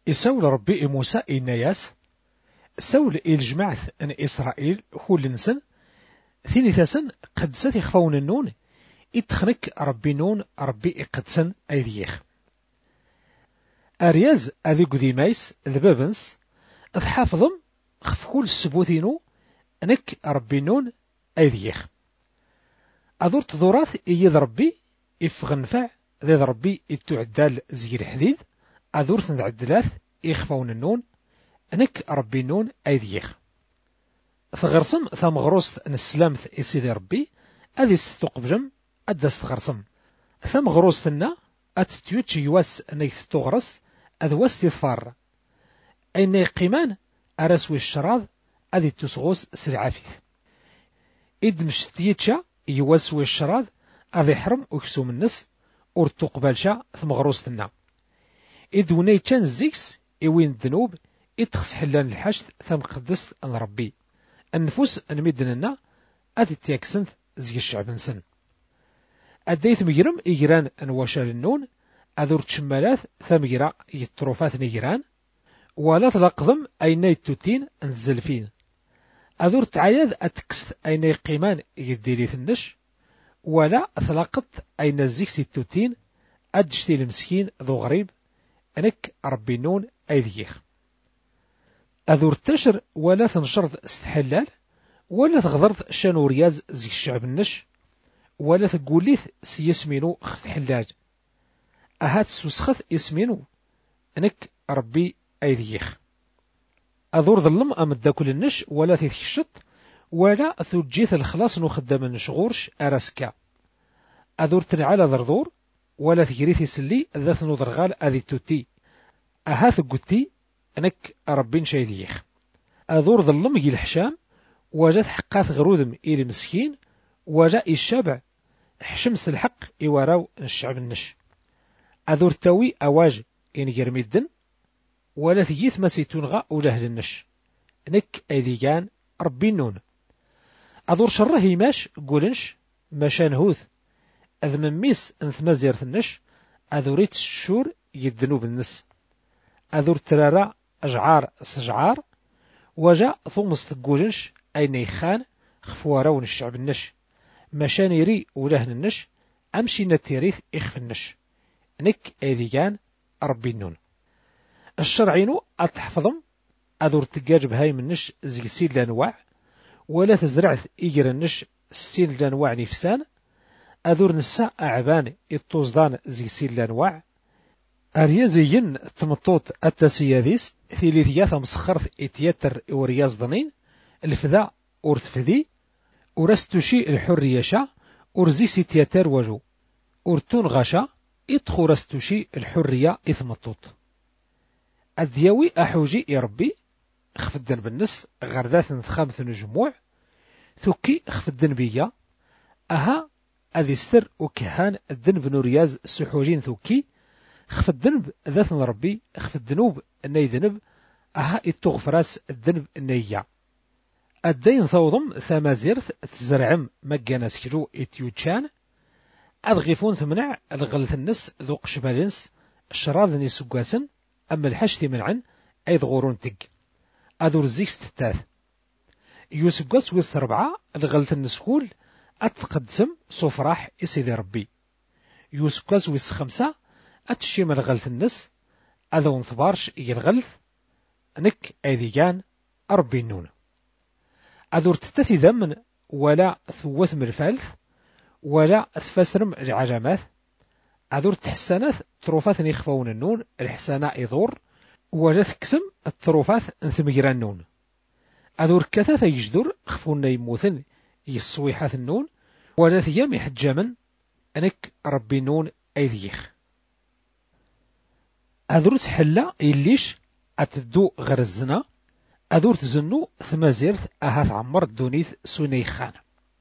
يسول ربي موسى إنياس سول الجماعة أن إسرائيل كل نسن ثاني ثاسن قدست يخفون النون إتخنك ربي نون ربي إقدسن أيديخ أرياز أذي قديمايس ذبابنس أذ حافظم خفكول السبوثينو أنك ربي نون أيديخ أذور تذوراث إيد ربي إفغنفع ذي ربي إتعدال زير حديد أذور تنعدلاث إخفون النون أنك ربي نون أيديخ ثغرسم ثمغروست نسلامث إسيدي ربي أذي ستقبجم أدى ستغرسم ثمغروستنا أتتيوتش يواس أنك تغرس أذ واستثفار أين يقيمان أرسوي الشراض أذي تسغوس سلعافيث إد مشتيتشا يواسوي الشراض أذي حرم أكسوم النس أور تقبلشا ثمغروستنا إد ونيتشان زيكس إوين الذنوب إتخس حلان الحشد ثم قدست أن ربي النفوس المدننا أذي تيكسنث زي الشعب نسن أديت مجرم إجران أنواشا للنون أذور تشمالات ثمجرا يتروفات نجران ولا تلقضم أين يتوتين أنزلفين أذور تعياد أتكست أين يقيمان يديريث النش ولا أثلقت أين الزيكس التوتين أدشتي المسكين ذو غريب أنك ربي نون أيديخ أذور تشر ولا تنشرض استحلال ولا تغضرض شانو رياز زي الشعب النش ولا تقوليث سيسمينو خذ حلاج أهات سوسخث اسمينو أنك ربي أيديخ أذور ظلم أمد كل النش ولا تثشط ولا ثجيث الخلاص نخدم نشغورش أرسكا أذور تنعال ذرذور ولا تجريث سلي ذات نضرغال أذي توتي أهات قتي أنك ربي شايديخ أذور ظلم يجي الحشام وجات حقات غرودم إلي مسكين وجاء الشبع حشمس الحق إوراو الشعب النش أذور تاوي أواج إن جرميدن ولا تجيث ما سيتونغا وجهل النش نك أيديان ربي النون أذور شره يماش قولنش مشان هوث أذ من ميس انثما زيرت النش أذوريت الشور يدنو بالنس أذور ترارا أجعار سجعار وجاء ثومس تقولنش أين يخان خفواراون الشعب النش مشان يري ولهن النش أمشي نتيريث إخف النش نك أيديان ربي النون الشرعينو أتحفظم أذور تقاج بهاي من النش زي سيل لانواع ولا تزرعث إيجر النش السيل لانواع نفسان أذور نساء أعبان الطوزدان زي سيل لانواع أريازيين تمطوط التسياديس ثيليثياث مسخرث إتياتر ورياز ضنين الفذا أورثفذي ورستوشي الحرية شا ورزيسي تياتر وجو ورتون غشا إتخو رستوشي الحرية إثمطوط الدياوي أحوجي يربي خفدن بالنس غرداث خامث نجموع ثكي خفدن بيا أها أذي ستر وكهان الدن بن رياز سحوجين ثكي خفدن ذات ربي خفدنوب الني ذنب أها إتغفراس الذنب النية الدين ثوضم ثمازيرث تزرعم مجانا سكرو إتيوتشان أضغفون ثمنع الغلث النس ذوق شمالنس الشراذني سقاسن أما الحشتي منعن أيض غورون تق أذور زيكس تتاث يوسقاس ويس 4 الغلث النسكول أتقدسم صفراح إسيدي ربي يوسقاس ويس 5 أتشيم الغلث النس أذون ثبارش الغلث نك أيديان ربي النون أذور تتثي ذمن ولا ثوث من الفالث ولا تفسرم العجمات أذور تحسانات تروفات يخفون النون الحساناء يضور ولا تكسم التروفات انثمجران النون أذور كثاثة يجدر خفون يموثن يصويحات النون ولا ثيام يحجامن أنك ربي النون أيديخ أذور تحلا يليش أتدو غير الزنا أذور تزنو ثمازيرث أهاث عمر الدونيث سونيخان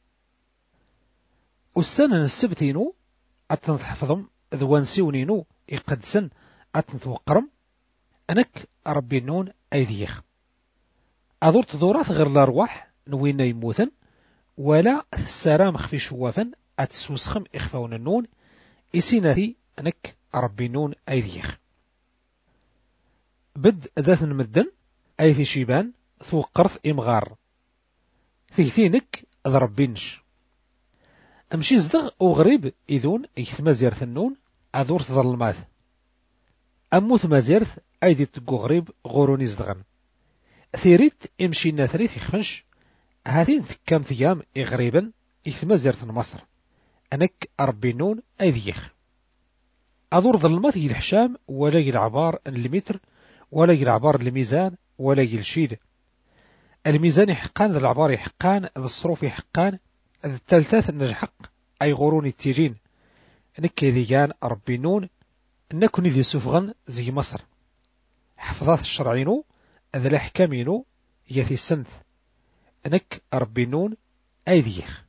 والسنة السبتينو أتنحفظم ذوان سيونينو يقدسن أتنتوقرم أنك ربي النون أيديخ أذور تدورات غير الأرواح نوين يموثن ولا السلام خفي شوافا أتسوسخم إخفاون النون إسيناثي أنك ربي النون أيديخ بد ذات المدن أي في شيبان ثوقرث إمغار ثيثينك ذا ربينش أمشي زدغ أو غريب إذون إيثما زيرث النون أدور تظلماث أموث ما زيرث أيدي تقو غريب غوروني زدغن ثيريت إمشي ناثريث يخفنش هذين ثكام ثيام إغريبا إيثما زيرث مصر أنك أربي نون أيديخ أدور ظلمات الحشام ولا العبار المتر ولا العبار الميزان ولا الشيد الميزان يحقان ذا العبار يحقان ذا الصروف يحقان ذا الثالثات النجحق أي غورون التيجين نك ذي كان ربي نون نكون ذي سفغن زي مصر حفظات الشرعينو ذا الأحكامينو يثي السنث نك ربي نون أيديخ